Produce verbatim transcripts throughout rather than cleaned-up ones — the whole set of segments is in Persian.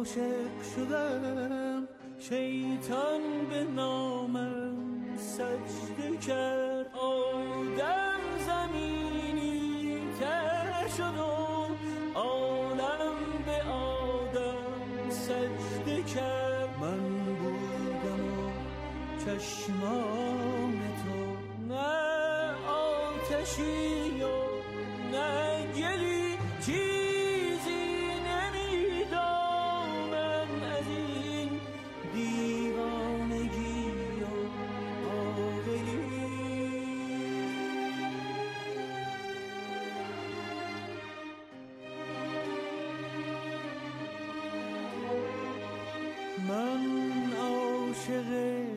عاشق شدم، شیطان به نامم سجده کرد. آدم زمینی تر شد و عالم به آدم سجده کرد. من بودم و چشمان تو، نه آتشی و نه گلی، چیزی نمیدانم از این دیوانگی و عاقلی. من عاشق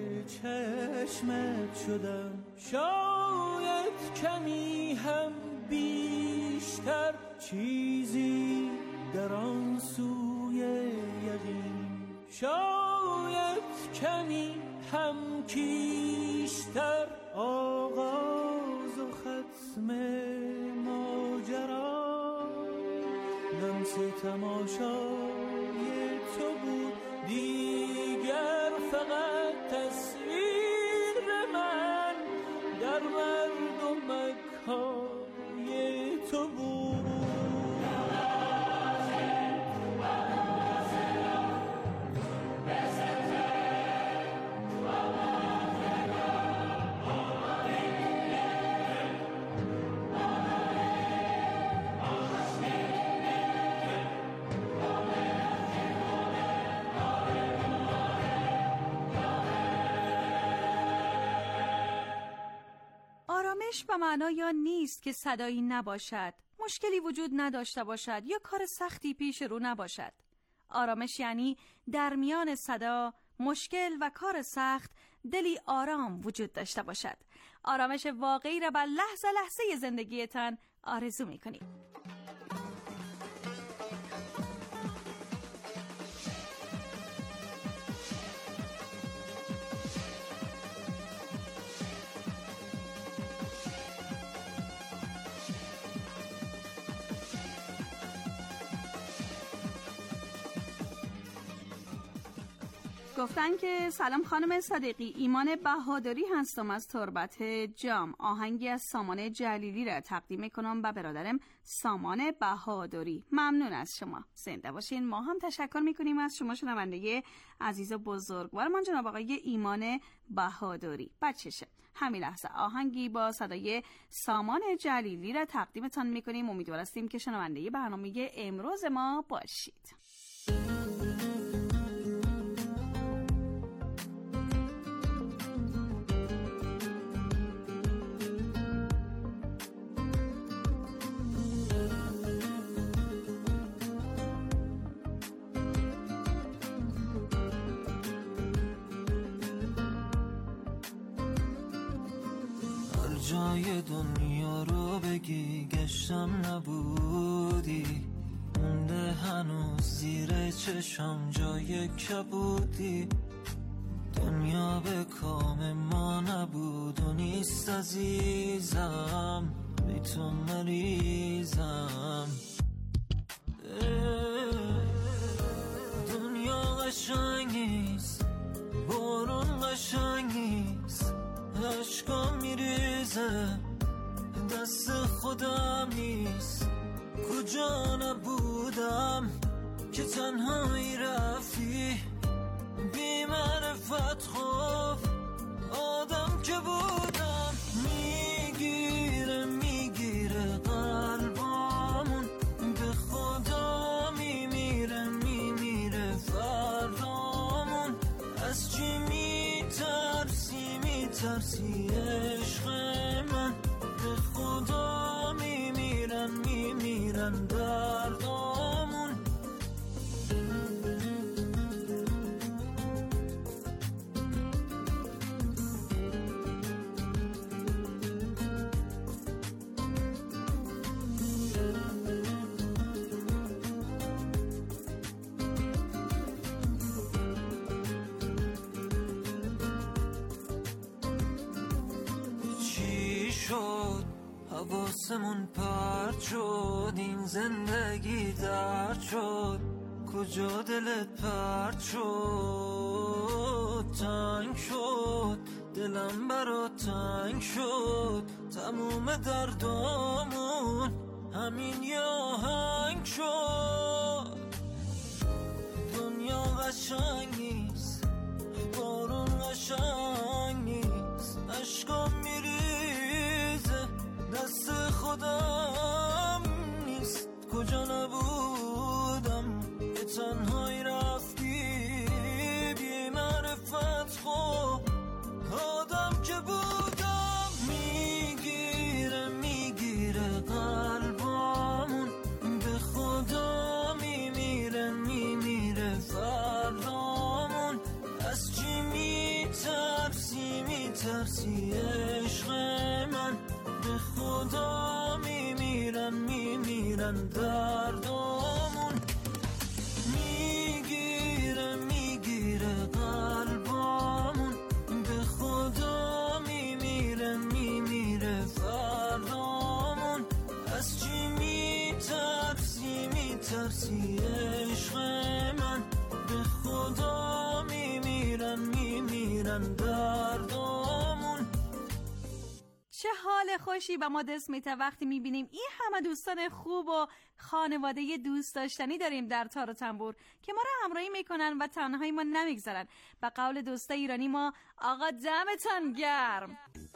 چشمت شدم، شاید کمی هم بیشتر، چیزی در آن سوی یقین، شاید کمی هم کیشتر. آغاز و ختم ماجرا لمس تماشای تو بود، دیگر فقط تصویر من در مردمک‌های تو بود. آرامش به معنای یا نیست که صدایی نباشد، مشکلی وجود نداشته باشد یا کار سختی پیش رو نباشد. آرامش یعنی در میان صدا، مشکل و کار سخت دلی آرام وجود داشته باشد. آرامش واقعی را بر لحظه لحظه زندگیتان آرزو می‌کنید. گفتن که سلام خانم صدیقی، ایمان بهادری هستم از تربت جام. آهنگی از سامان جلیلی را تقدیم میکنم به برادرم سامان بهادری. ممنون از شما، زنده باشین. ما هم تشکر میکنیم از شما شنونده عزیز و بزرگوارمان جناب آقای ایمان بهادری. بچشه همین لحظه آهنگی با صدای سامان جلیلی را تقدیمتان میکنیم. امیدوار هستیم که شنونده برنامه امروز ما باشید. جای دنیا رو بگی گشتم نبودی، مونده هنوز زیر چشم جای کبودی. دنیا به کام ما نبود و نیست عزیزم، بی تو مریضم. دنیا قشنگ نیست، بارون قشنگ نیست، عشقا میریزه دست خودم نیست. کجا نبودم که تنهایی رفتی، بی معرفت خوف آدم که بودم. میگیره میگیره قلبامون، به خدا میمیره میمیره فرامون. از چی میترسی میترسی عشق من، به خدا میمیرن میمیرن دردامون. حواسمون پرد شد، این زندگی درد شد. کجا دلت پرت شد، تنگ شد دلم برات تنگ شد، تموم دردامون همین یه آهنگ شد. دنیا قشنگ نیست، بارون قشنگ نیست، عشقام میریزه دست خودم نیست. کجا نبودم یه تنهایی رفتی بی معرفت، خب آدم که بودم میگیره میگیره قلبامون، به خدا میمیره میمیره فردامون. از چی میترسی میترسی عشق من، به خدا میمیرن میمیرن دردامون. میگیره میگیره قلبامون، به خدا میمیره میمیره فردامون. از چی میترسی میترسی عشق من، به خدا میمیرن میمیرن دردامون. چه حال خوشی به ما دست میده وقتی میبینیم این همه دوستان خوب و خانواده دوست داشتنی داریم در تار و تنبور که ما را همراهی میکنن و تنهایی ما نمیگذارن. به قول دوستا ایرانی ما آقا دمتان گرم.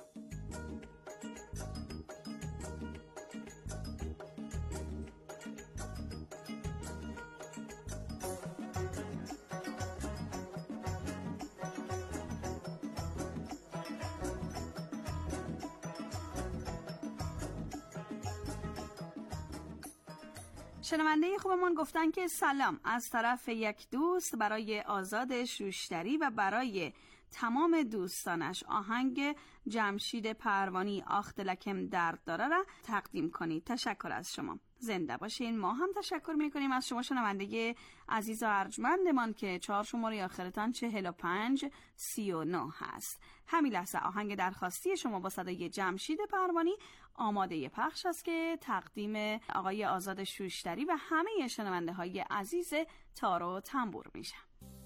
شنونده خوبمون گفتن که سلام از طرف یک دوست برای آزاد شوشتری و برای تمام دوستانش آهنگ جمشید پروانی آخ دلکم درد داره را تقدیم کنید. تشکر از شما، زنده باشین. ما هم تشکر میکنیم از شما شنونده عزیز و ارجمندمان که چهار شماره آخرتان چهل و پنج سی و نه هست. همین لحظه آهنگ درخواستی شما با صدای جمشید پروانی آماده پخش است که تقدیم آقای آزاد شوشتری و همه شنونده های عزیز تار و تنبور میشه.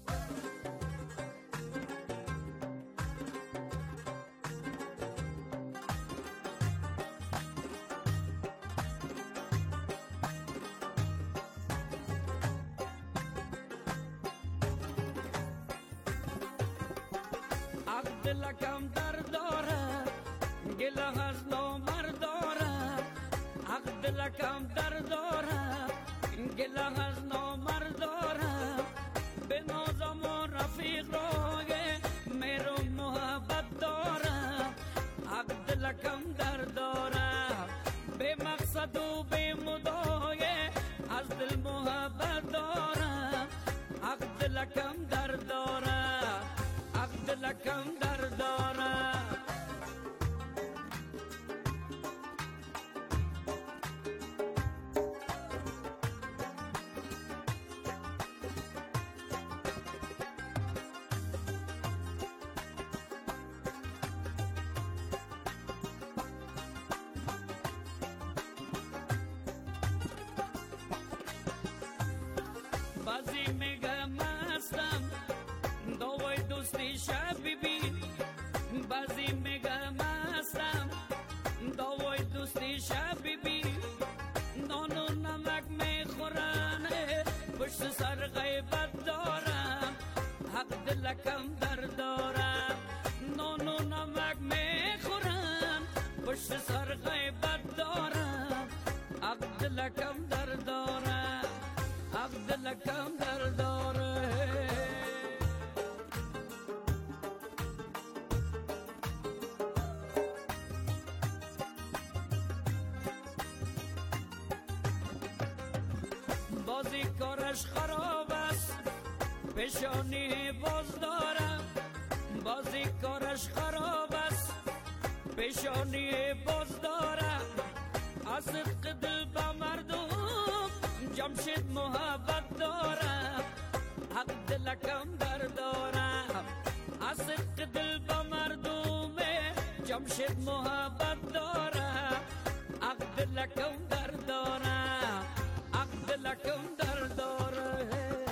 دلکم درد دارد گله از نامرد دارد، حق دلکم درد دارد گله از نامرد دارد. به نازم و رفیق راه میرو محبت دارد، حق دلکم درد دارد. به مقصد و به مدای از دل محبت دارد، حق دلکم درد دارد، حق دلکم درد دارد. بازی میگم مستم دوای دوستی شب ببین، بازی میگم مستم دوای دوستی شب ببین. نان و نمک میخورن پشت سر غیبت دارم، حق دلکم درد دارم. نان و نمک میخورن پشت سر غیبت دارم، حق دلکم درد دارم، حق دلکم درد دارم. بازی کارش خراب است پیشانی باز دارم، بازی کارش خراب است پیشانی باز دارم. از صدق دل با مردم جمشید محبت دارم، حق دلکم درد دارم. از صدق دل با مردم جمشید محبت دارم، حق دلکم درد دارم، حق دلکم درد دارم.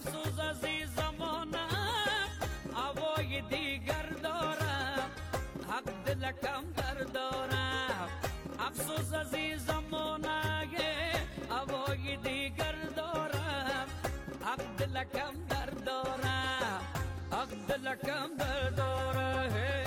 افسوس از این زمانه هوای دیگر دارم، حق دل کم در دارم. افسوس از این زمانه هوای دیگر دارم، حق دل کم در دارم، حق دل کم در دارم.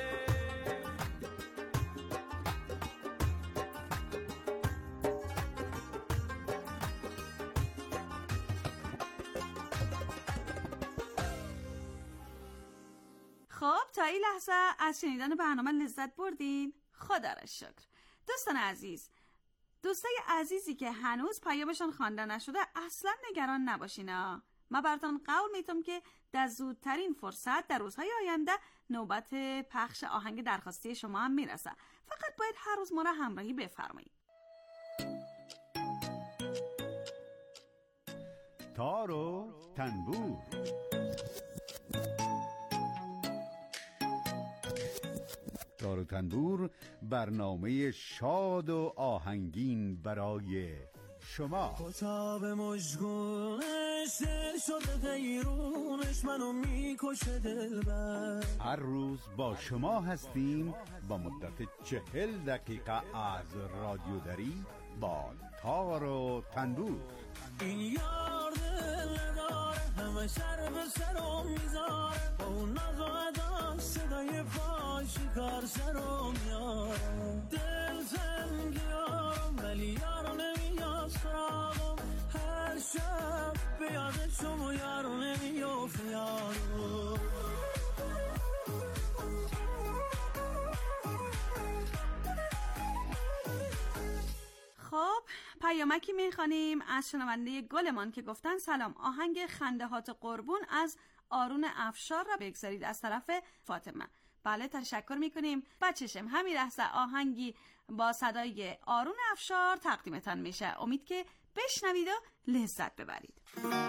خب تا این لحظه از شنیدن برنامه لذت بردین؟ خدا را شکر. دوستان عزیز، دوستای عزیزی که هنوز پیامشان خوانده نشده اصلا نگران نباشین ها. من براتون قول میتونم که در زودترین فرصت در روزهای آینده نوبت پخش آهنگ درخواستی شما هم میرسه. فقط باید هر روز ما را همراهی بفرمایید. تار و تنبور. تار و تنبور برنامه شاد و آهنگین برای شما. کتاب مشگونش دل شده غیرونش منو میکشه دلبر. هر روز با شما هستیم با مدت چهل دقیقه از رادیو دری با تار و تنبور. این یار دل داره همه سر به سرم میذاره، با اون ناز و ادا صدای پاشی کار سرم میاره. دل تنگیارم ولی یارو نمیاد سراغم، هر شب به یاد شما یارو نمیافت یارو. خب پیامکی میخوانیم از شنونده گلمان که گفتن سلام، آهنگ خندهات قربون از آرون افشار را بگذارید از طرف فاطمه. بله تشکر میکنیم بچشم. همین لحظه آهنگی با صدای آرون افشار تقدیمتان میشه، امید که بشنوید و لذت ببرید.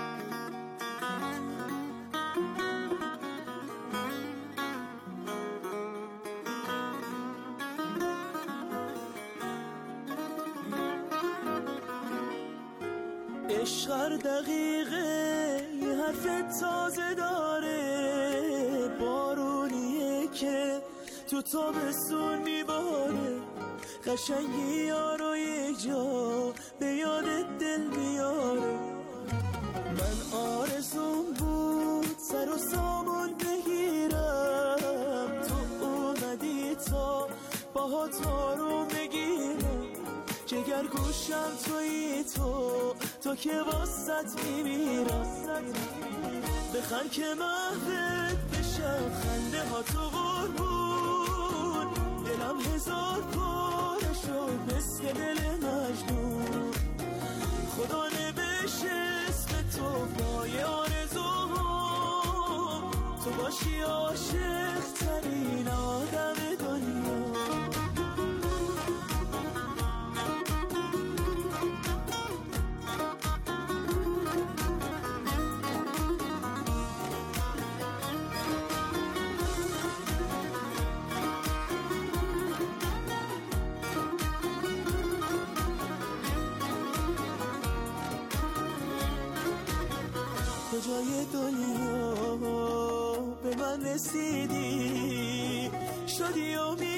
عشق هر دقیقه یه حرف تازه داره، بارونیه که تو تابستون میباره، قشنگی یارو یه جا به یاد دل میاره. من آرزوم بود سر و سامان بگیرم، تو اومدی تا باهات آروم بگیرم، جگر گوشم تویی تو تو که واسط میمیرم. بخند که محبت بشم خنده ها تو قربون، دلم هزار پاره شد مثل دل مجنون. خدا نوشت اسم تو پای آرزوها، تو باشی عاشق ترین آدم دنیا. کجای دنیا به من رسیدی، شدی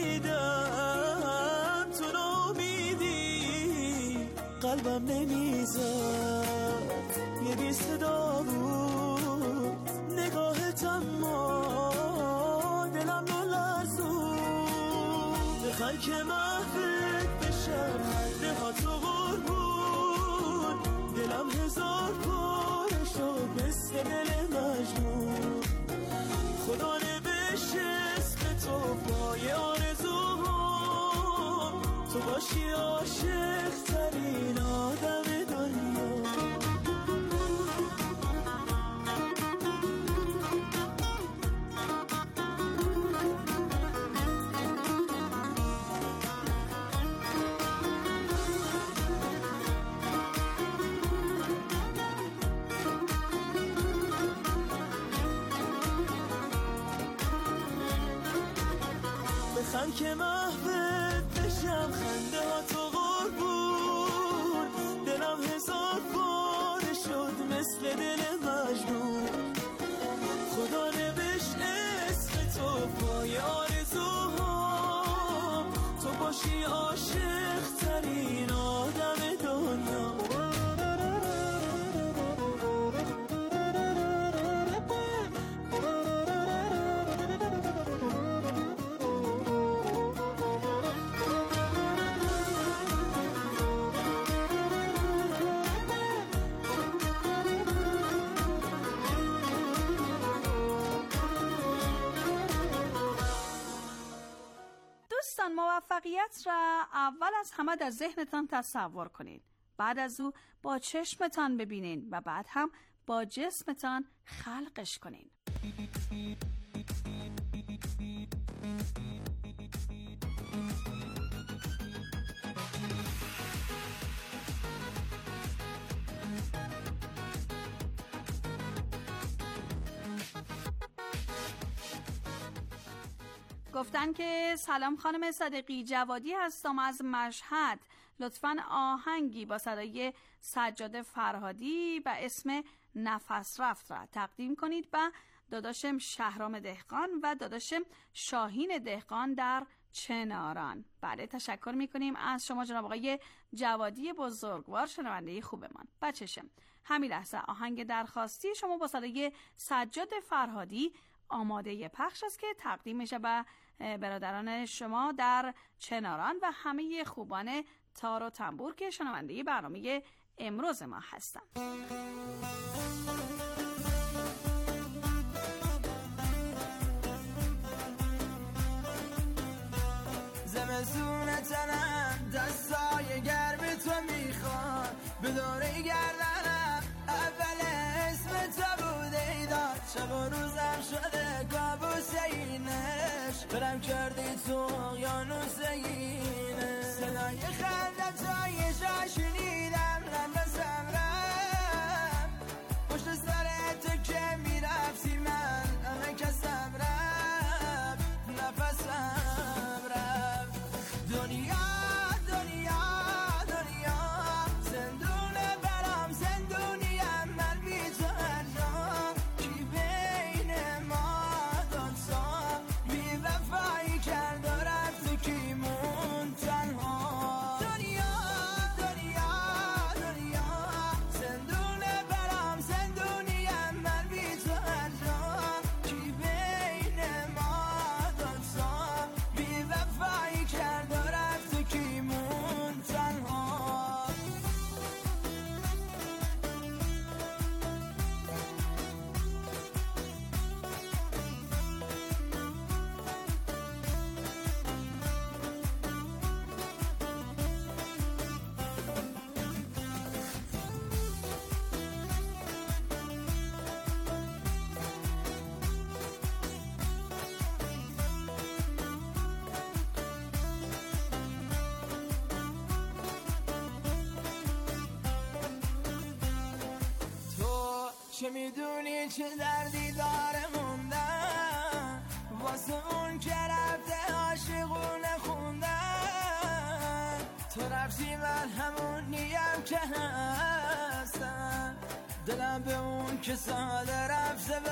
امیدم تو نامیدی، قلبم نمیزد یه بی صدا بود، نگاهت اما دلم رو لرزون. بخند که محبت بشم خنده ها تو قربون، دلم هزار پاره شد مثل دل مجنون. خدا نوشت اسم تو پای آرزوها، تو باشی عاشق ترین آدم دنیا. بخند که محبت بشم خنده ها تو قربون، دلم هزار پاره شد مثل دل مجنون. موفقیت را اول از همه در ذهنتان تصور کنین، بعد از او با چشمتان ببینین و بعد هم با جسمتان خلقش کنین. گفتن که سلام خانم صدیقی، جوادی هستم از مشهد. لطفاً آهنگی با صدای سجاد فرهادی و اسم نفس رفت را تقدیم کنید و داداشم شهرام دهقان و داداشم شاهین دهقان در چناران. بله، تشکر میکنیم از شما جناب آقای جوادی بزرگوار، شنونده خوبمان. بچشم همین لحظه آهنگ درخواستی شما با صدای سجاد فرهادی آماده پخش است که تقدیم میشه به برادران شما در چناران و همه خوبان تار و تنبور که شنونده برنامه امروز ما هستن. زمستون تنم دستای گرم تو میخواد، به دوره گردنم اول اسم تو بوده ایداد، شب و روزم شده کابوس اینش، برم کردی تو اقیانوس اینش، صدای خنده تا یه جا شنیدم نفسم رفت، پشت سر تو که میرفتی من همه کسم رفت، نفسم رفت. دنیا دنیا دنیا زندونه برام زندونیم، من بی تو انجام کی بین ما دانسا بی وفایی کرد و رفت و کی مون تنها. دنیا دنیا دنیا زندونه برام زندونیم، من بی تو انجام کی بین ما دانسا بی وفایی کرد و رفت و کی مون تنها. تو چه میدونی چه دردی داره موندن، واسه اون که رفته عاشقونه خوندن، تو رفتی من همون نیم که هستم، دلم به اون که ساده رفته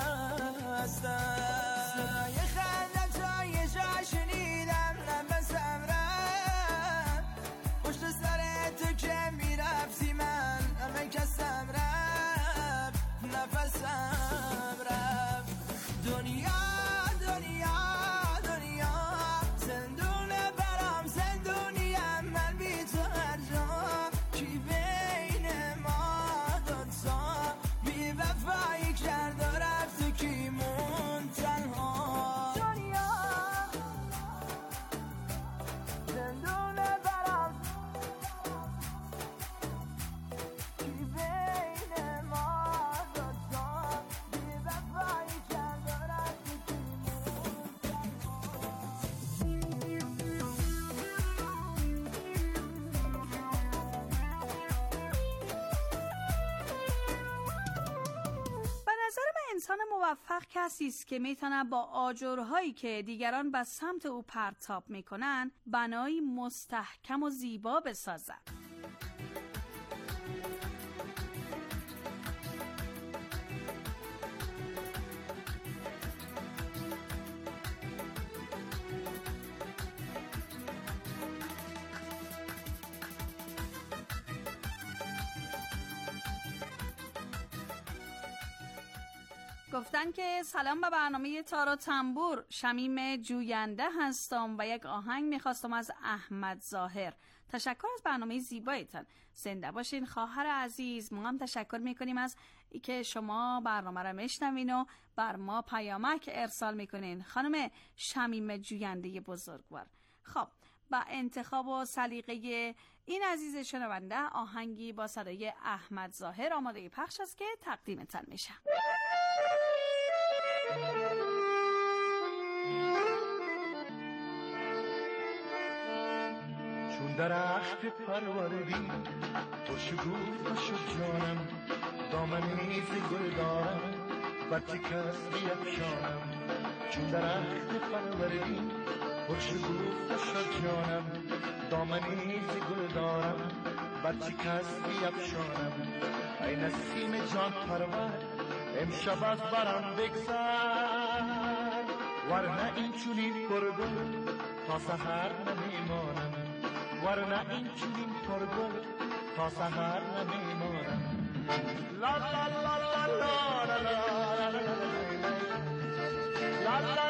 بستم، صدای خنده تا یه جا شنیدم نفسم رفت، پشت سر تو که میرفتی من همه کسم رفت، نفسم رفت. دنیا دنیا دنیا زندونه برام زندونیم، من بی تو انجام کی بین ما دانسا بی وفایی کرد و رفت و کی مون تنها. دنیا زندونه برام کی بین ما دانسا بی وفایی کرد و رفت و کی مون تنها. به نظر من انسان موفق کسی است که میتونه با آجرهایی که دیگران به سمت او پرتاب میکنن بنایی مستحکم و زیبا بسازد. گفتن که سلام به برنامه تار و تنبور، شمیم جوینده هستم و یک آهنگ میخواستم از احمد ظاهر. تشکر از برنامه زیبایتان، زنده باشین خواهر عزیز. ما هم تشکر میکنیم از ای که شما برنامه را میشنوین و بر ما پیامک ارسال میکنین خانم شمیم جوینده بزرگوار. خب و انتخاب و سلیقه این عزیز شنونده آهنگی با صدای احمد ظاهر آماده پخش است که تقدیمتان میشم. چون درخت پروردی خوشگو شد جانم، دامنی ز گل دارم بچه کس بیفشانم. چون درخت پروردی خوشگو شد جانم، دامنی ز گل دارم بچه کس بیفشانم. ای نسیم جان پرور امشب از برم بگذر، ورنه این چونین پرگل تا سحر نمیمانم، ورنه این چونین پرگل تا سحر نمیمانم. لا لا لا لا لا لا لا لا لا لا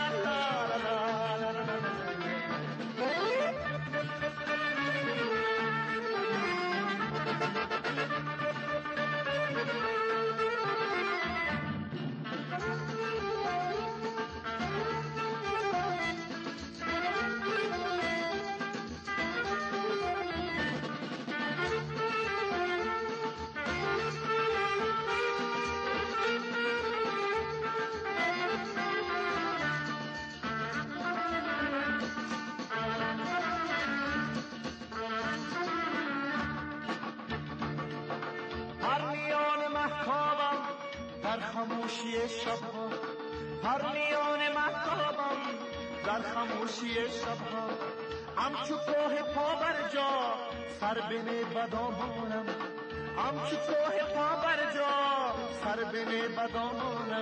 خاموشی شبها، هر میان مهتابم در خاموشی شبها، همچو کوه پا بر جا سر بنه بدامانم، همچو کوه پا بر جا سر بنه بدامانم.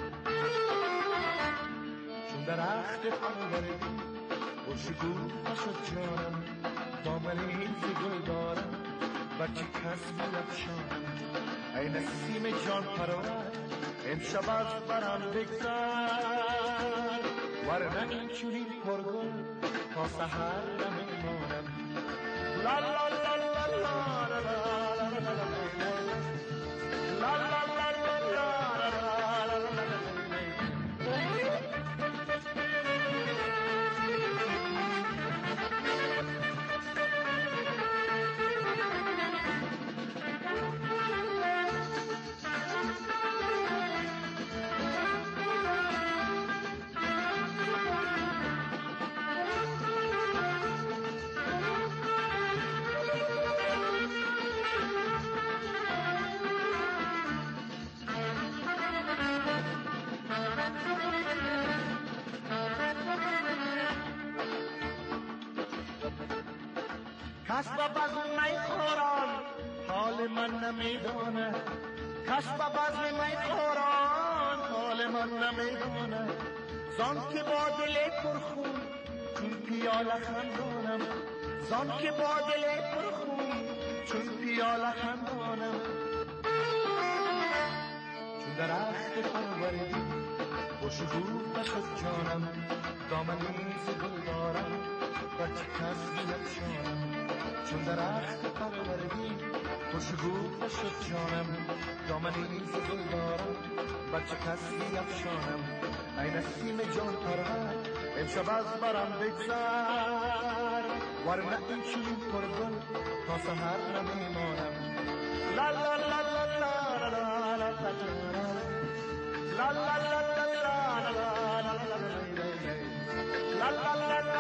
چون درخت پروردی خوشگو شد جانم، دامنی ز گل دارم بچه کس بیفشانم. ای نسیم جان پرور امشب از برم بگذر، ورنه این چونین پرگل تا سحر نمیمانم. لا لا لا لا لا لا لا لا لا لا کس با بزم می خوران حال من نمیدونه، کس با بزم می خوران حال من نمیدونه. زان که با دل پرخون چون پیاله خندانم، زان که با دل پرخون چون پیاله خندانم. چون درخت پروردی خوشگو شد جانم، دامنی ز گل دارم بچه کس بیفشانم. چون درخت پروردی خوشگو شد جانم، دامنی ز گل دارم بچه کس بیفشانم. ای نسیم جان پرور امشب از برم بگذر، ورنه این چونین پرگل تا سحر نمیمانم. لا لا لا لا لا لا لا لا لا لا لا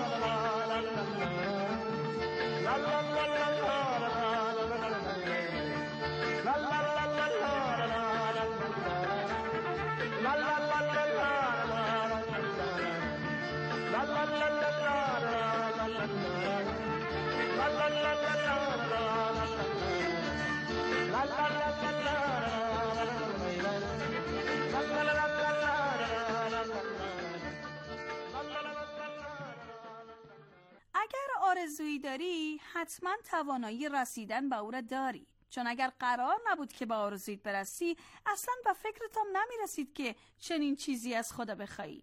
اگر آرزویی داری حتما توانایی رسیدن به او را داری، چون اگر قرار نبود که به آرزویت برسی اصلا به فکرت هم نمی رسید که چنین چیزی از خدا بخوایی.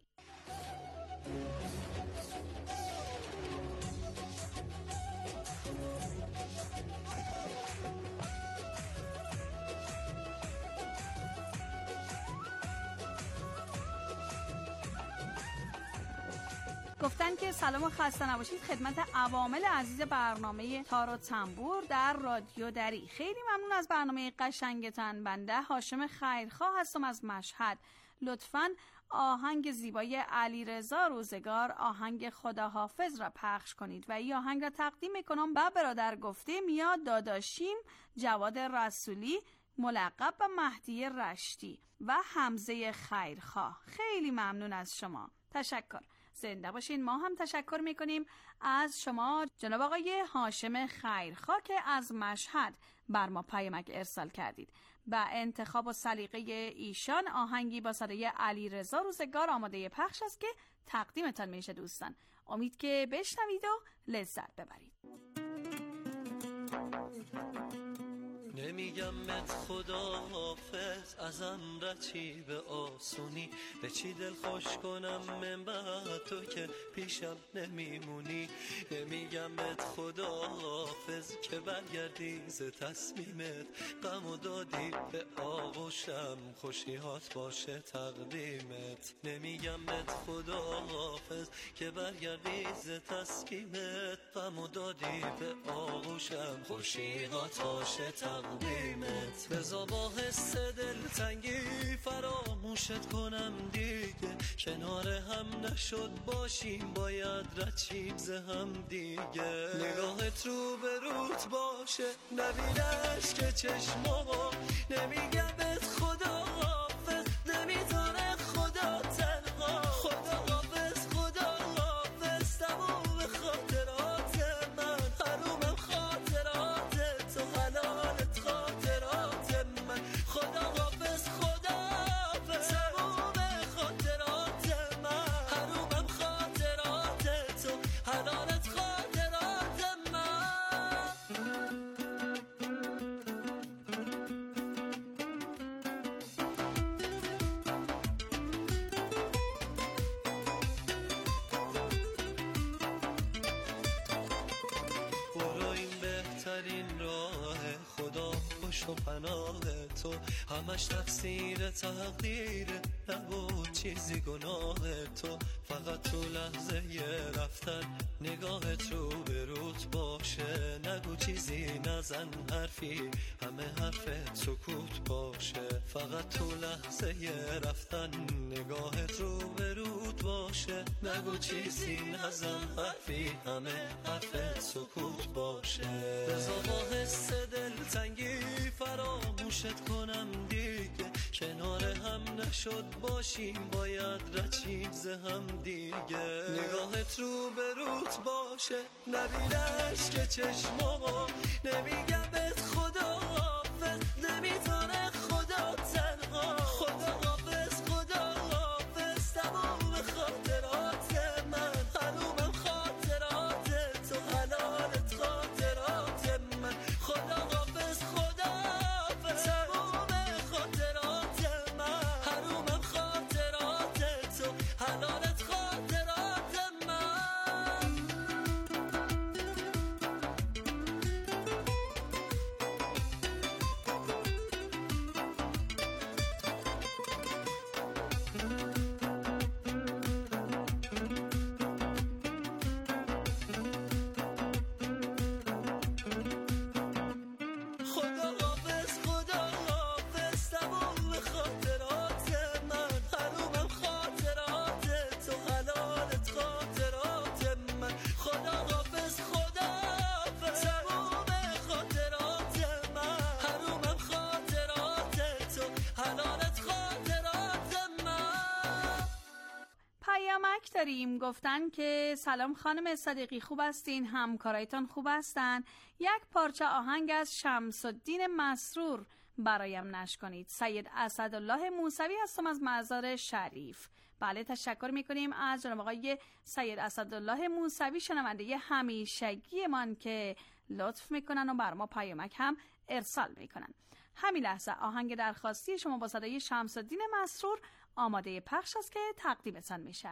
گفتن که سلام و خسته نباشید خدمت عوامل عزیز برنامه تار و تنبور در رادیو دری. خیلی ممنون از برنامه قشنگتان. بنده هاشم خیرخواه هستم از مشهد. لطفاً آهنگ زیبای علیرضا روزگار، آهنگ خداحافظ را پخش کنید و این آهنگ را تقدیم میکنم به برادر گفتیم یا داداشیم جواد رسولی ملقب به مهدی رشتی و حمزه خیرخواه. خیلی ممنون از شما. تشکر. زنده باشین. ما هم تشکر میکنیم از شما جناب آقای هاشم خیرخواه که از مشهد بر ما پیامک ارسال کردید. با انتخاب و سلیقه ایشان آهنگی با صدای علیرضا روزگار آماده پخش است که تقدیمتان میشه دوستان. امید که بشنوید و لذت ببرید. نمیگم بهت خداحافظ ازم رچی به آسونی، به چی دل خوش کنم من بعد تو که پیشم نمیمونی. نمیگم بهت خداحافظ که برگردی ز تصمیمت، غم و دادی به آغوشم خوشیهات باشه تقدیمت. نمیگم بهت خداحافظ که برگردی ز تصمیمت، غم و دادی به آغوشم خوشیهات باشه تقدیمت. بزا با حس دلتنگی فراموشت کنم دیگه، کنار هم نشد باشیم باید رچیم ز هم دیگه. نگاهت رو به روت باشه نبینش که چشماما، نمیگم بهت خداحافظ نمیتونه خدا تنها. خداحافظ خداحافظ تموم خاطرات من، حرومم خاطرات تو حلالت خاطرات من. خداحافظ خداحافظ تموم خاطرات من، حرومم خاطرات تو حلالت خاطرات من. برو این بهترین راه، خدا خوش و پناه تو، همش تفسیر تقدیر نبود چیزی گناه تو. فقط تو لحظه یه رفتن نگاهت رو به روت باشه، نگو چیزی نزن حرفی همه حرفت سکوت باشه. فقط تو لحظه یه رفتن نگاهت رو به روت باشه، نگو چیزی نزن حرفی همه حرفت سکوت باشه. بزا با حس دلتنگی فراموشت کنم دیگه، کنار هم نشد باشیم باید رچیم ز هم دیگه. نگاهت رو به روت باشه نبینش که چشماما، نمیگم بهت خداحافظ نمیتونه خدا تنها. خداحافظ خداحافظ تمام خاطرات من، حرومم خاطرات تو حلالت خاطرات من. خداحافظ خداحافظ تمام خاطرات من، حرومم خاطرات تو حلالت خاطرات من. خداحافظ خداحافظ تمام خاطرات من، حرومم خاطرات تو حلالت خاطرات من. خداحافظ خداحافظ تمام خاطرات من، حرومم خاطرات تو حلالت خاطرات من. پیامک داریم. گفتن که سلام خانم صدیقی، خوب هستین؟ همکارایتان خوب هستن؟ یک پارچه آهنگ از شمس الدین مسرور برایم نشر کنید. سید اسدالله موسوی هستم از مزار شریف. بله تشکر میکنیم از جناب آقای سید اسدالله موسوی شنونده همیشگی من که لطف میکنن و بر ما پیامک هم ارسال میکنن. همین لحظه آهنگ درخواستی شما با صدای شمس الدین مسرور آماده پخش است که تقدیمتان میشه.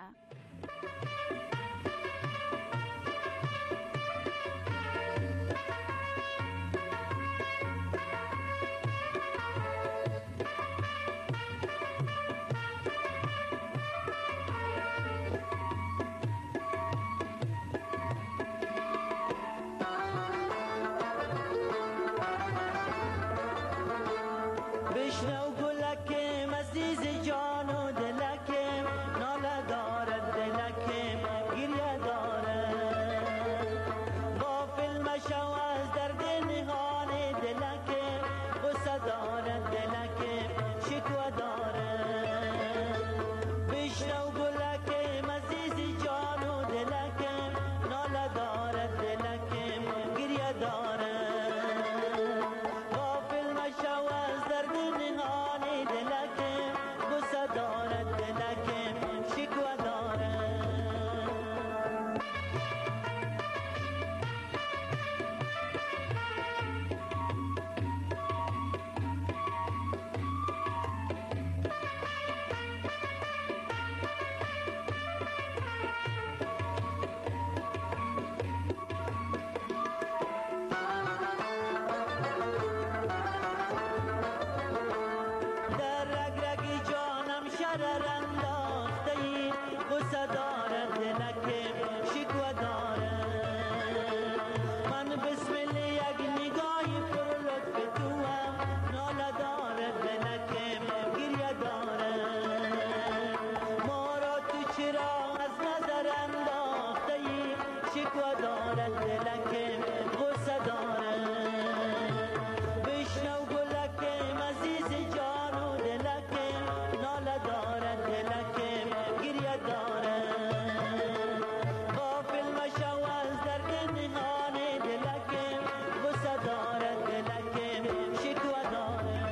ضرر انداخته ای غصه داره دلکه شکوه داره من بسم الله یک نگاهی پر لطف تو هم ناله داره دلکه گریه داره ما را تو چرا از نظر انداخته ای شکوه داره دلکه غصه داره بشنو گلکه عزیز جانو دلکه ناله داره دلکه گریه داره غافل مشو از درد نهان دلکه غصه داره دلکه شکوه داره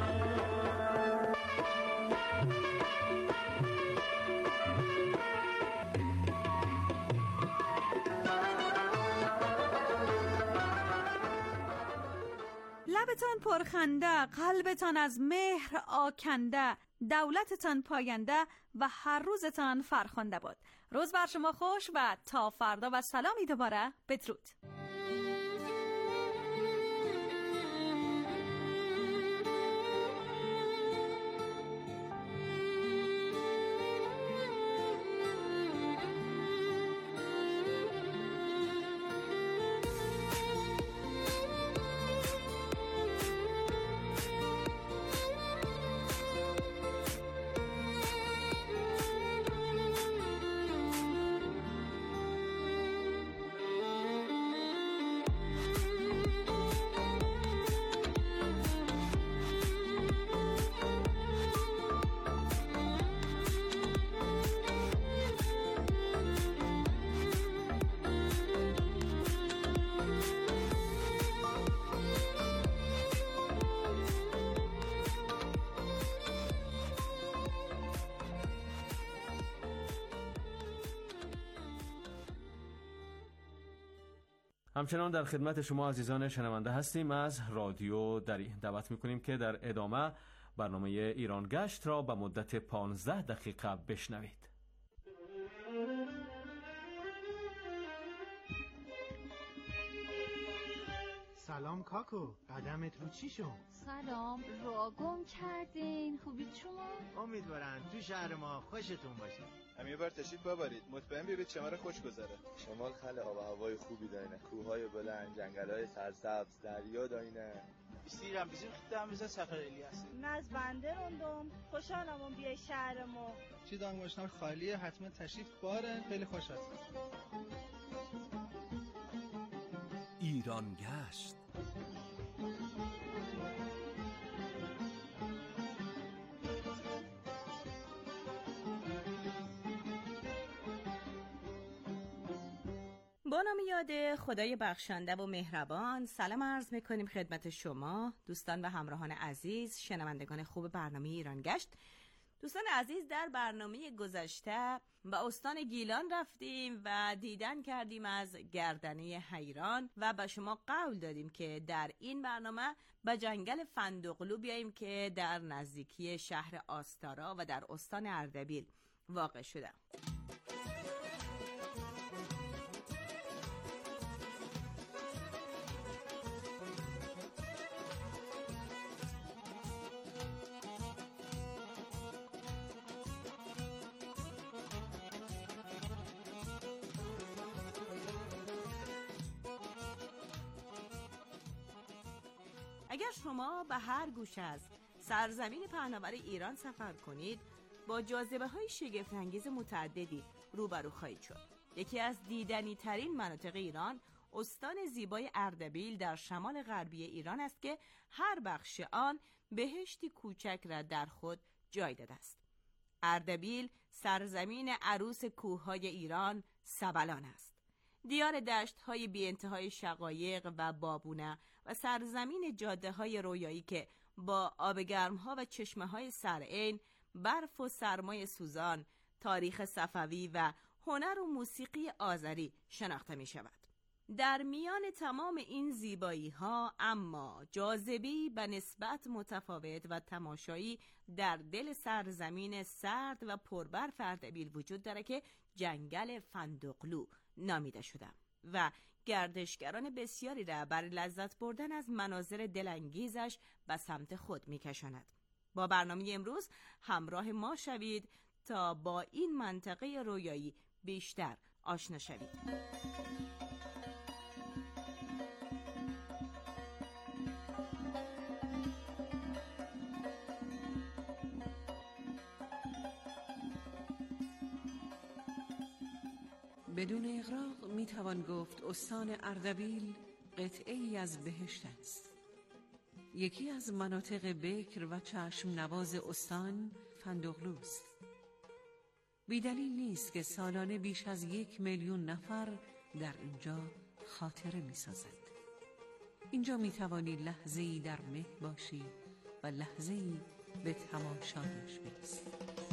لبتان پرخنده، قلبتان از مهر آکنده، دولتتان پاینده و هر روزتان فرخنده باد. روز بر شما خوش و تا فردا و سلامی دوباره. بدرود. همچنان در خدمت شما عزیزان شنونده هستیم از رادیو دری. دعوت میکنیم که در ادامه برنامه ایران گشت را به مدت پانزده دقیقه بشنوید. سلام کاکو، قدمت رو چی شد؟ سلام، رو گم کردین. خوبید شما؟ امیدوارم تو شهر ما خوشتون باشه. هم یه بار تشریف ببرید، مطمئن بیارید شماره خوش گذره. شمال خیلی آب و هوای خوبی داره، کوههای بلند، جنگل‌های سرسبز، دریا داینه. بسیرم بسیم خدام بزن سفر الیاس. ناز بنده روندم، خوشحالم اون بیای شهرمو. چی دام باشنار خالیه، حتما تشریف باره، خیلی خوش هستم. ایران گشت. با نام یاد خدای بخشنده و مهربان سلام عرض میکنیم خدمت شما دوستان و همراهان عزیز، شنوندگان خوب برنامه ایران گشت. دوستان عزیز، در برنامه گذشته به استان گیلان رفتیم و دیدن کردیم از گردنه حیران و به شما قول دادیم که در این برنامه به جنگل فندقلو بیاییم که در نزدیکی شهر آستارا و در استان اردبیل واقع شده. اگر شما به هر گوشه از سرزمین پهناور ایران سفر کنید، با جاذبه های شگفت انگیز متعددی روبرو خواهید شد. یکی از دیدنی ترین مناطق ایران استان زیبای اردبیل در شمال غربی ایران است که هر بخش آن بهشتی کوچک را در خود جای داده است. اردبیل سرزمین عروس کوههای ایران سبلان است. دیار دشت‌های بی انتهای شقایق و بابونه و سرزمین جاده‌های رویایی که با آب گرم‌ها و چشمه‌های سرعین، برف و سرمای سوزان، تاریخ صفوی و هنر و موسیقی آذری شناخته می‌شود. در میان تمام این زیبایی‌ها اما جاذبه‌ای به نسبت متفاوت و تماشایی در دل سرزمین سرد و پربرف اردبیل وجود دارد که جنگل فندقلو نامیده شده و گردشگران بسیاری را برای لذت بردن از مناظر دلانگیزش به سمت خود می‌کشاند. با برنامه امروز همراه ما شوید تا با این منطقه رویایی بیشتر آشنا شوید. بدون اغراق می توان گفت استان اردبیل قطعه‌ای از بهشت است. یکی از مناطق بکر و چشم نواز استان فندقلوست. بیدلیل نیست که سالانه بیش از یک میلیون نفر در اینجا خاطره می سازند. اینجا می توانی لحظه‌ای در مه باشی و لحظه‌ای به تماشایش برسی.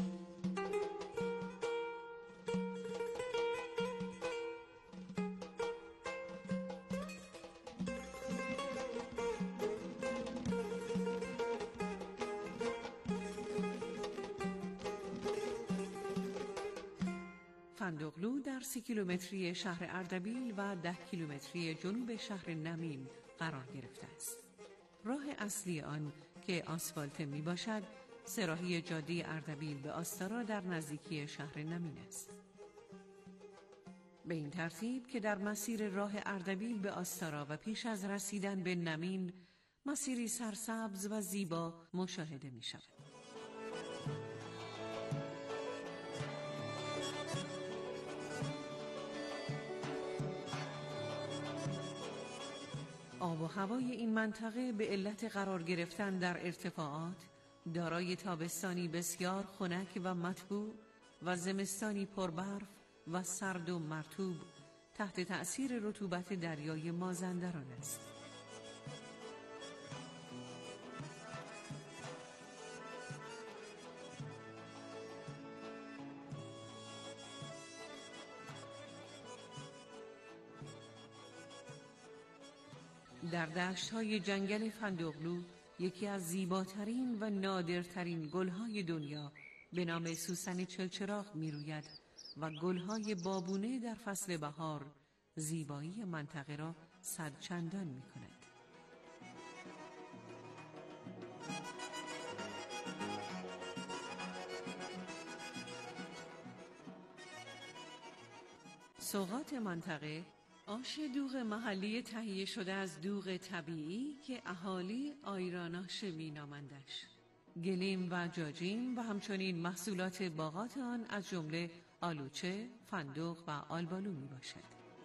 فندقلو در سی کیلومتری شهر اردبیل و ده کیلومتری جنوب شهر نمین قرار گرفته است. راه اصلی آن که آسفالته می باشد، سراحی جاده اردبیل به آستارا در نزدیکی شهر نمین است. به این ترتیب که در مسیر راه اردبیل به آستارا و پیش از رسیدن به نمین، مسیری سرسبز و زیبا مشاهده می شود. آب و هوای این منطقه به علت قرار گرفتن در ارتفاعات دارای تابستانی بسیار خنک و مطبوع و زمستانی پربرف و سرد و مرطوب تحت تأثیر رطوبت دریای مازندران است. در دشت‌های جنگل فندقلو یکی از زیباترین و نادرترین گل‌های دنیا به نام سوسن چلچراغ می‌روید و گل‌های بابونه در فصل بهار زیبایی منطقه را صدچندان می‌کند. سوغات منطقه آش دوغ محلی تهیه شده از دوغ طبیعی که اهالی آیراناش مینامندش، گلیم و جاجیم و همچنین محصولات باغات آن از جمله آلوچه، فندق و آلبالو می باشد.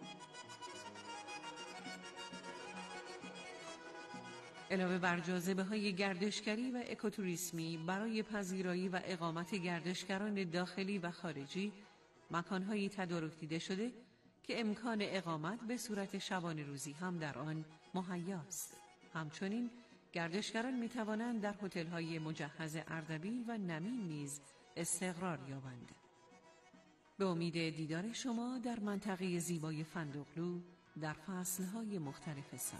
علاوه بر جاذبه‌های گردشگری و اکوتوریسمی برای پذیرایی و اقامت گردشگران داخلی و خارجی، مکان‌هایی تدارک دیده شده که امکان اقامت به صورت شبانه روزی هم در آن مهیاست. همچنین گردشگران می توانند در هتل‌های مجهز اردبیل و نمین نیز استقرار یابند. به امید دیدار شما در منطقه زیبای فندقلو در فصل‌های مختلف سال.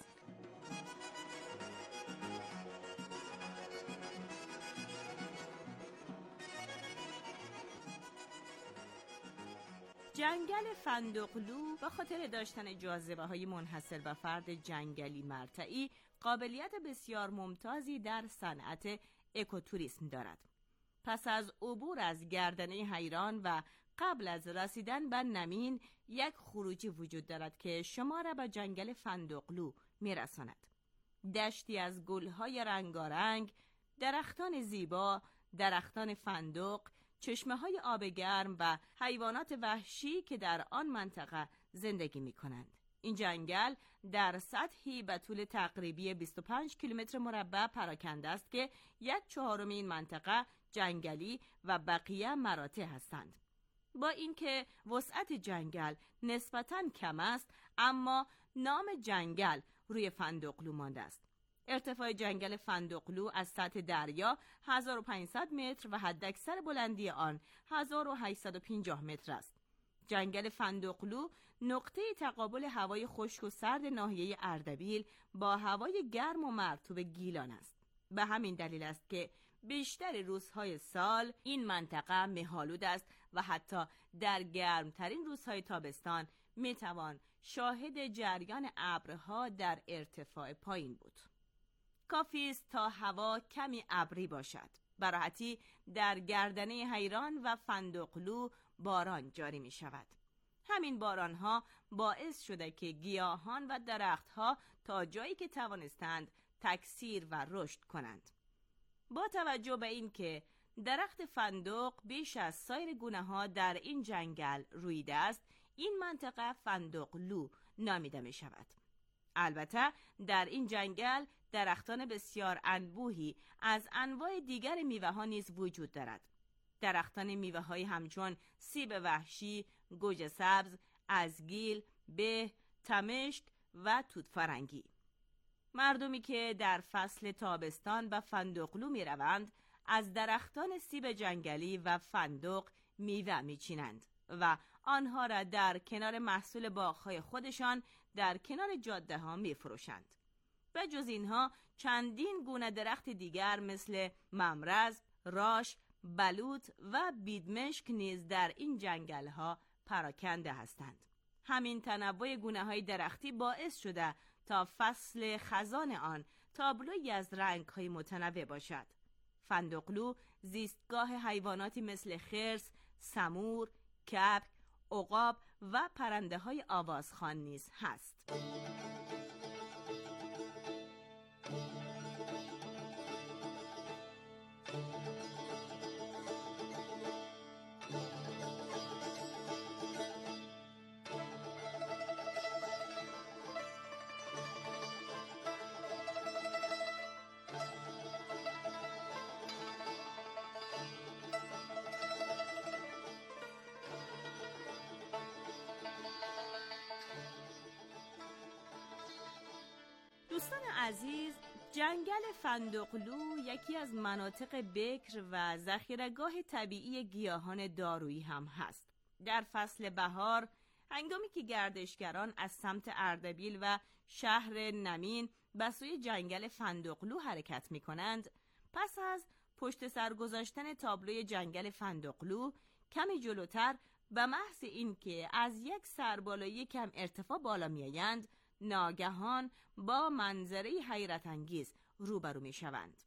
جنگل فندقلو به خاطر داشتن جاذبه‌های منحصر به فرد جنگلی مرتعی قابلیت بسیار ممتازی در صنعت اکوتوریسم دارد. پس از عبور از گردنه حیران و قبل از رسیدن به نمین، یک خروجی وجود دارد که شما را به جنگل فندقلو میرساند. دشتی از گل‌های رنگارنگ، درختان زیبا، درختان فندق، چشمه‌های آب گرم و حیوانات وحشی که در آن منطقه زندگی می‌کنند. این جنگل در سطحی به طول تقریبی بیست و پنج کیلومتر مربع پراکنده است که یک چهارم این منطقه جنگلی و بقیه مراتع هستند. با اینکه وسعت جنگل نسبتاً کم است، اما نام جنگل روی فندقلو مانده است. ارتفاع جنگل فندقلو از سطح دریا هزار و پانصد متر و حداکثر بلندی آن هزار و هشتصد و پنجاه متر است. جنگل فندقلو نقطه تقابل هوای خشک و سرد ناحیه اردبیل با هوای گرم و مرطوب گیلان است. به همین دلیل است که بیشتر روزهای سال این منطقه مه‌آلود است و حتی در گرمترین روزهای تابستان میتوان شاهد جریان ابرها در ارتفاع پایین بود. کافی است تا هوا کمی ابری باشد. به راحتی در گردنه حیران و فندقلو باران جاری می شود. همین بارانها باعث شده که گیاهان و درختها تا جایی که توانستند تکثیر و رشد کنند. با توجه به این که درخت فندق بیش از سایر گونه‌ها در این جنگل رویده است، این منطقه فندقلو نامیده می شود. البته در این جنگل درختان بسیار انبوهی از انواع دیگر میوه‌ها نیز وجود دارد. درختان میوه‌های همچون سیب وحشی، گوجه سبز، ازگیل، به، تمشک و توت فرنگی. مردمی که در فصل تابستان به فندقلو می روند از درختان سیب جنگلی و فندق میوه می چینند و آنها را در کنار محصول باغ‌های خودشان در کنار جاده ها می فروشند. به جز اینها چندین گونه درخت دیگر مثل ممرز، راش، بلوط و بیدمشک نیز در این جنگل ها پراکنده هستند. همین تنوع گونه های درختی باعث شده تا فصل خزان آن تابلویی از رنگ های متنوع باشد. فندقلو زیستگاه حیواناتی مثل خرس، سمور، کبک، عقاب و پرنده های آوازخوان نیز هست. دوستان عزیز، جنگل فندقلو یکی از مناطق بکر و ذخیره‌گاه طبیعی گیاهان دارویی هم هست. در فصل بهار، هنگامی که گردشگران از سمت اردبیل و شهر نمین به سوی جنگل فندقلو حرکت می کنند، پس از پشت سر گذاشتن تابلوی جنگل فندقلو کمی جلوتر، به محض اینکه از یک سربالایی کم ارتفاع بالا می آیند، ناگهان با منظره حیرت انگیز روبرو می شوند.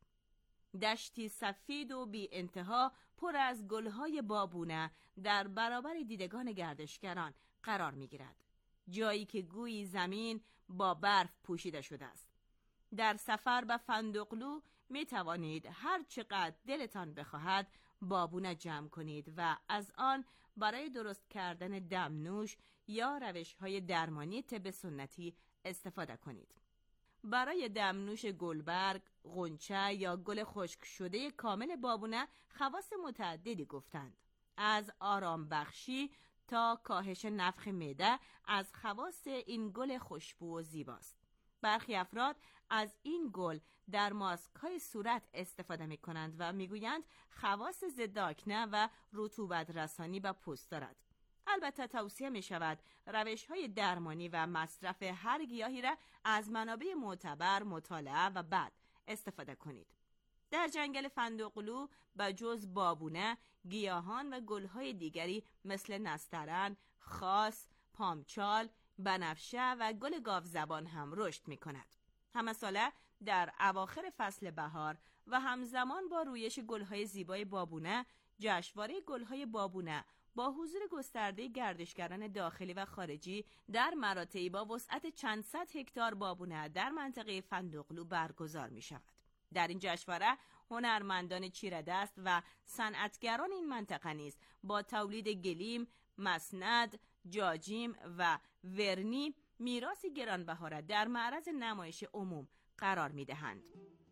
دشتی سفید و بی انتها پر از گلهای بابونه در برابر دیدگان گردشگران قرار می گیرد. جایی که گویی زمین با برف پوشیده شده است. در سفر به فندقلو می توانید هر چقدر دلتان بخواهد بابونه جمع کنید و از آن برای درست کردن دمنوش یا روش‌های درمانی طب سنتی استفاده کنید. برای دمنوش گلبرگ، غنچه یا گل خشک شده کامل بابونه خواص متعددی گفتند. از آرام بخشی تا کاهش نفخ معده از خواص این گل خوشبو و زیباست. برخی افراد از این گل در ماسک‌های صورت استفاده می‌کنند و می‌گویند خواص ضد آکنه و رطوبت رسانی به پوست دارد. البته توصیه می شود روش‌های درمانی و مصرف هر گیاهی را از منابع معتبر مطالعه و بعد استفاده کنید. در جنگل فندقلو به جز بابونه، گیاهان و گل‌های دیگری مثل نسترن، خاص، پامچال، بنفشه و گل گاوزبان هم رشد می کند. همه ساله در اواخر فصل بهار و همزمان با رویش گل‌های زیبای بابونه، جشنواره گل‌های بابونه با حضور گسترده گردشگران داخلی و خارجی در مراتعی با وسعت چند صد هکتار بابونه در منطقه فندقلو برگزار می شود. در این جشنواره هنرمندان چیره‌دست و صنعتگران این منطقه نیز با تولید گلیم، مسند، جاجیم و ورنی میراث گرانبها را در معرض نمایش عموم قرار می دهند.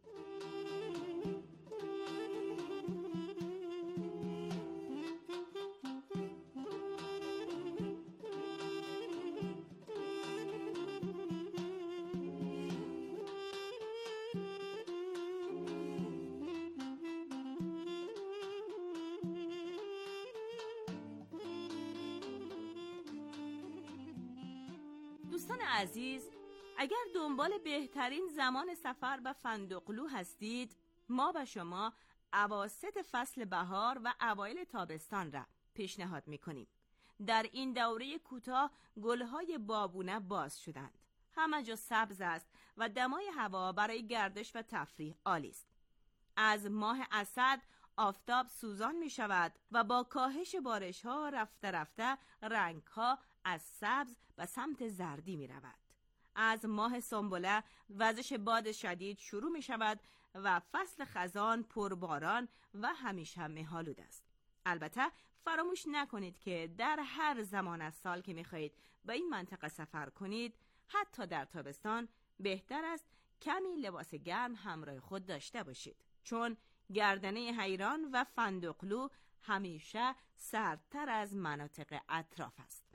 دوستان عزیز، اگر دنبال بهترین زمان سفر به فندقلو هستید، ما به شما اواسط فصل بهار و اوایل تابستان را پیشنهاد می‌کنیم. در این دوره کوتاه گل‌های بابونه باز شدند. همه جا سبز است و دمای هوا برای گردش و تفریح عالی است. از ماه اسد آفتاب سوزان می شود و با کاهش بارش ها رفته رفته رنگ ها از سبز به سمت زردی می رود. از ماه سنبله وزش باد شدید شروع می شود و فصل خزان پرباران و همیشه همه‌آلود است. البته فراموش نکنید که در هر زمان از سال که می خواهید به این منطقه سفر کنید، حتی در تابستان بهتر است کمی لباس گرم همراه خود داشته باشید، چون گردنه حیران و فندقلو همیشه سردتر از مناطق اطراف است.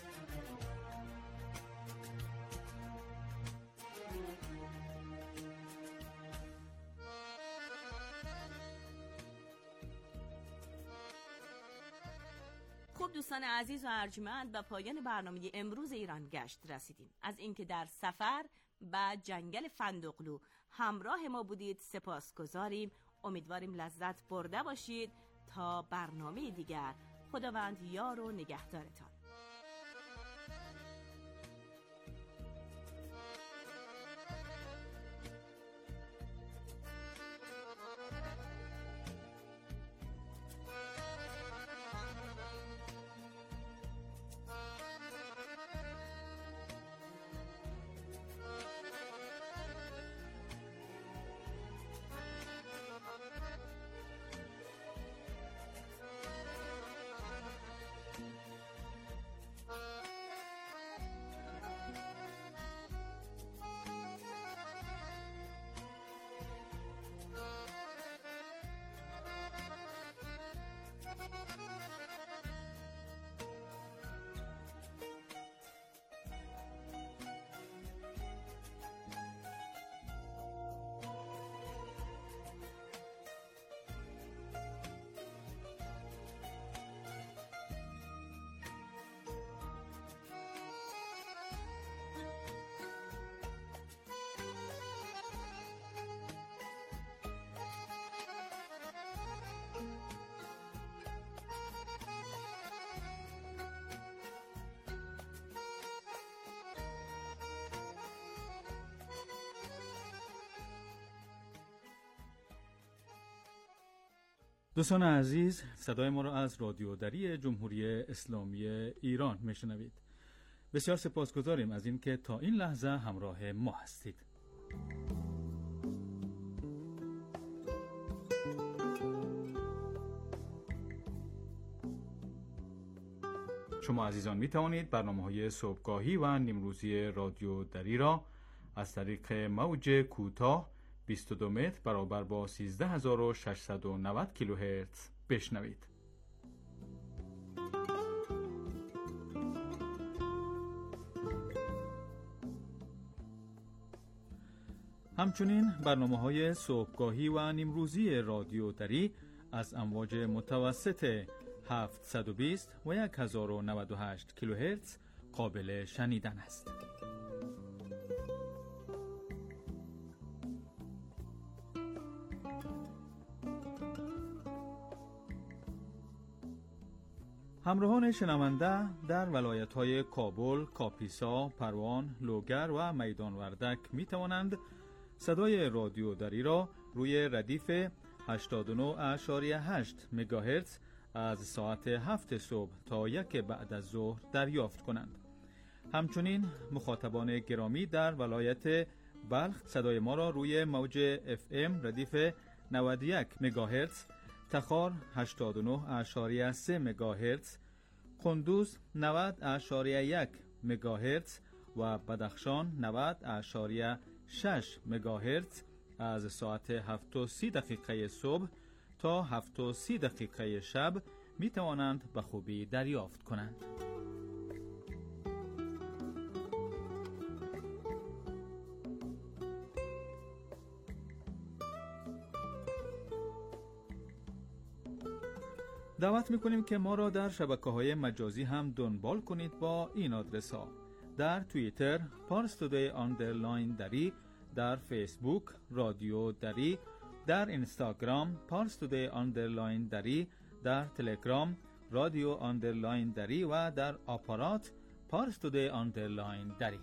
خب دوستان عزیز و ارجمند، به پایان برنامه امروز ایران گشت رسیدیم. از اینکه در سفر به جنگل فندقلو همراه ما بودید سپاسگزاریم. امیدواریم لذت برده باشید. تا برنامه دیگر، خداوند یار و نگهدارتان. دوستان عزیز، صدای ما را از رادیو دری جمهوری اسلامی ایران میشنوید. بسیار سپاسگزاریم از اینکه تا این لحظه همراه ما هستید. شما عزیزان می توانید برنامه‌های صبحگاهی و نیمروزی رادیو دری را از طریق موج کوتاه بیست و دو متر برابر با سیزده هزار و ششصد و نود کیلوهرتز بشنوید. همچنین برنامه‌های صبحگاهی و نیمروزی رادیو دری از امواج متوسط هفتصد و بیست و هزار و نود و هشت کیلوهرتز قابل شنیدن است. همراهان شنونده در ولایت‌های کابل، کاپیسا، پروان، لوگر و میدان وردک می توانند صدای رادیو دری را روی ردیف هشتاد و نه اشاری هشت مگاهرتز از ساعت هفت صبح تا یک بعد از ظهر دریافت کنند. همچنین مخاطبان گرامی در ولایت بلخ صدای ما را روی موج اف ام ردیف نود و یک مگاهرتز، تخار هشتاد و نه اشاری سه مگاهرتز، قندوز نود اشاری یک مگاهرتز و بدخشان نود اشاری شش مگاهرتز از ساعت هفت و سی دقیقه صبح تا هفت و سی دقیقه شب می توانند به خوبی دریافت کنند. دعوت میکنیم که ما را در شبکه‌های مجازی هم دنبال کنید با این آدرس ها: در توییتر پارس تودی آندرلاین دری، در فیسبوک رادیو دری، در اینستاگرام پارس تودی آندرلاین دری، در تلگرام رادیو آندرلاین دری و در آپارات پارس تودی آندرلاین دری.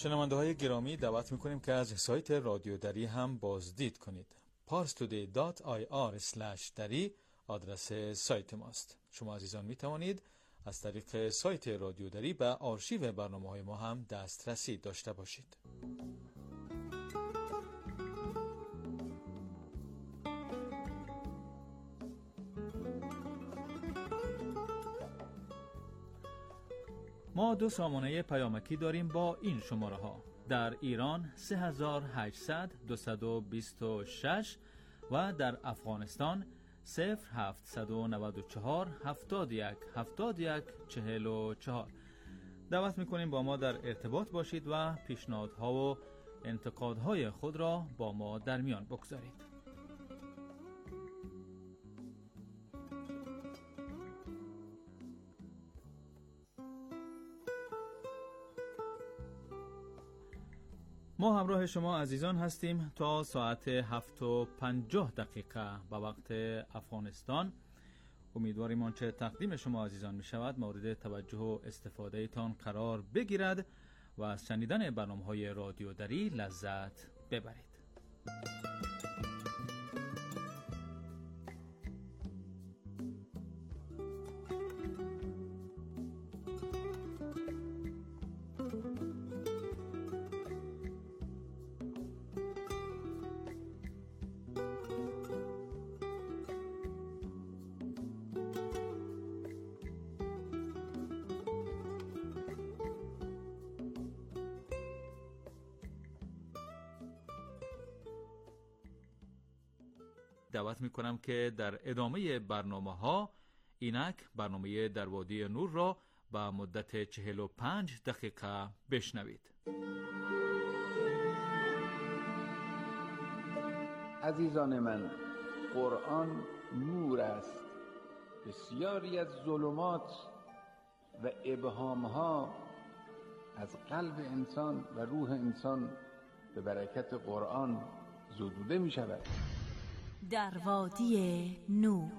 شنونده های گرامی دعوت میکنیم که از سایت رادیو دری هم بازدید کنید. parstoday دات آی آر اسلش دری آدرس سایت ماست. شما عزیزان میتوانید از طریق سایت رادیو دری به آرشیو برنامه های ما هم دسترسی داشته باشید. ما دو سامانه پیامکی داریم با این شماره ها: در ایران سه هزار و هشتصد دویست و بیست و شش و در افغانستان صفر هفتصد و نود و چهار هفتاد و یک هفتاد و یک چهل و چهار. دعوت میکنیم با ما در ارتباط باشید و پیشنهادها و انتقادهای خود را با ما در میان بگذارید. ما همراه شما عزیزان هستیم تا ساعت هفت و پنجاه دقیقه به وقت افغانستان. امیدواریم آنچه تقدیم شما عزیزان می شود مورد توجه و استفاده تان قرار بگیرد و از شنیدن برنامه های رادیو دری لذت ببرید. دعوت میکنم که در ادامه برنامه ها اینک برنامه در وادی نور را با مدت چهل و پنج دقیقه بشنوید. عزیزان من، قرآن نور است. بسیاری از ظلمات و ابهامها از قلب انسان و روح انسان به برکت قرآن زدوده می شود. در وادی نور.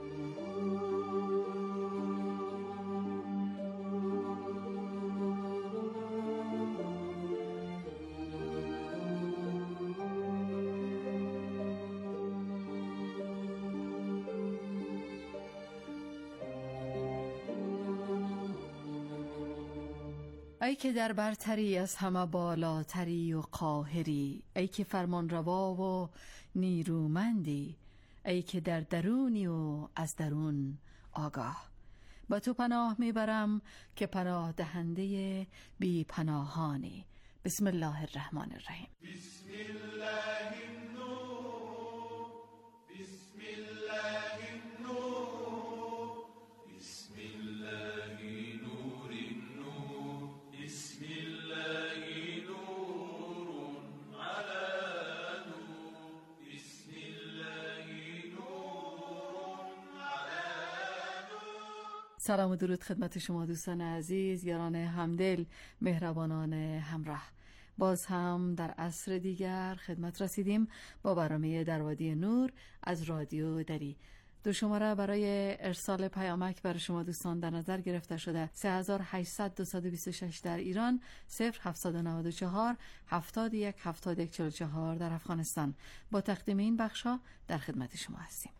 ای که در برتری از همه بالاتری و قاهری، ای که فرمان روا و نیرومندی، ای که در درونی و از درون آگاه، با تو پناه میبرم که پناه دهنده بی پناهانی. بسم الله الرحمن الرحیم. بسم الله النور، بسم الله النور، بسم الله نور النور، بسم الله نور على نور، بسم الله نور على نور. سلام و درود خدمت شما دوستان عزیز، یاران همدل، مهربانان همراه. باز هم در عصر دیگر خدمت رسیدیم با برنامه در وادی نور از رادیو دری. دو شماره برای ارسال پیامک برای شما دوستان در نظر گرفته شده: سه هزار و هشتصد دویست و بیست و شش در ایران، صفر هفتصد و نود و چهار هفتاد و یک هفتاد و یک چهل و چهار در افغانستان. با تقدیم این بخشا در خدمت شما هستیم.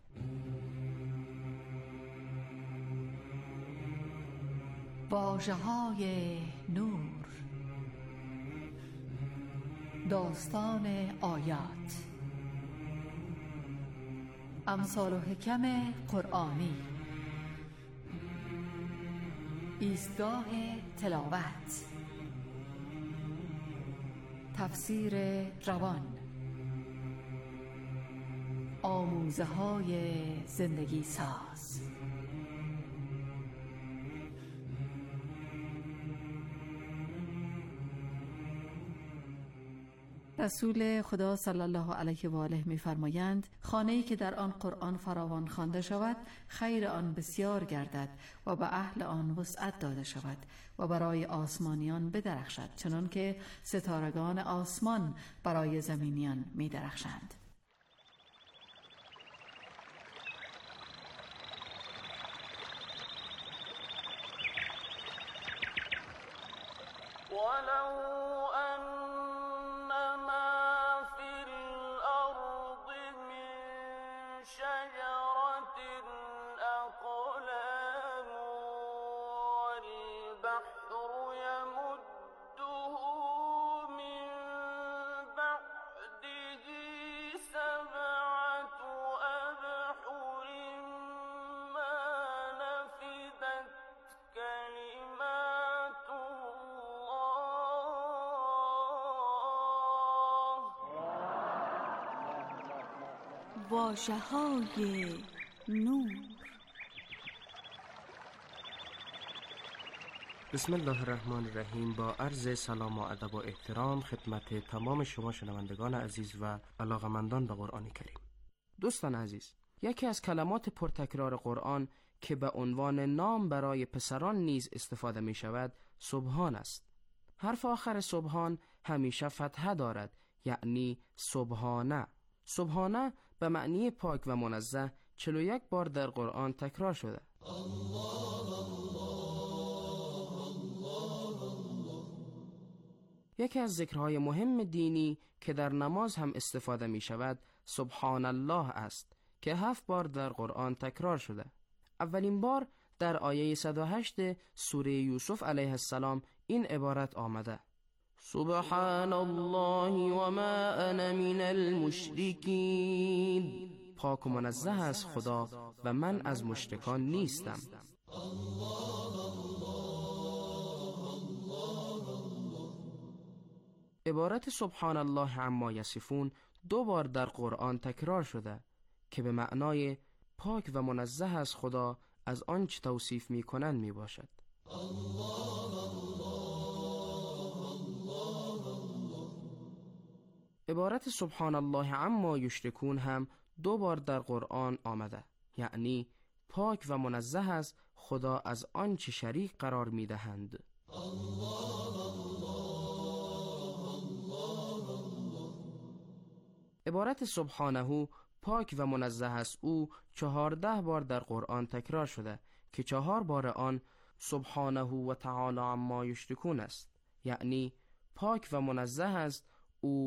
واژه‌های نور، داستان آیات، امثال و حکم قرآنی، ایستگاه تلاوت، تفسیر روان، آموزه های زندگی ساز. رسول خدا صلی الله علیه و آله می‌فرمایند: خانه‌ای که در آن قرآن فراوان خوانده شود خیر آن بسیار گردد و به اهل آن وسعت داده شود و برای آسمانیان بدرخشد، چنان که ستارگان آسمان برای زمینیان می‌درخشند. ولو واژه‌های نور. بسم الله الرحمن الرحیم. با عرض سلام و ادب و احترام خدمت تمام شما شنوندگان عزیز و علاقمندان به قرآن کریم. دوستان عزیز، یکی از کلمات پرتکرار قرآن که به عنوان نام برای پسران نیز استفاده می شود سبحان است. حرف آخر سبحان همیشه فتحه دارد، یعنی سبحانه. سبحانه به معنی پاک و منزه چهل و یک بار در قرآن تکرار شده. یکی از ذکرهای مهم دینی که در نماز هم استفاده می شود سبحان الله است که هفت بار در قرآن تکرار شده. اولین بار در آیه صد و هشت سوره یوسف علیه السلام این عبارت آمده: سبحان الله و ما انا من المشرکین. پاک و منزه از خدا و من از مشرکان نیستم. عبارت سبحان الله عما یصفون دو بار در قرآن تکرار شده که به معنای پاک و منزه از خدا از آنچه توصیف می کنند می باشد. عبارت سبحان الله عما یشرکون هم دو بار در قرآن آمده، یعنی پاک و منزه از خدا از آنچه شریک قرار می دهند. عبارت سبحانه پاک و منزه است او چهارده بار در قرآن تکرار شده که چهار بار آن سبحانه و تعالی عما یشرکون است، یعنی پاک و منزه است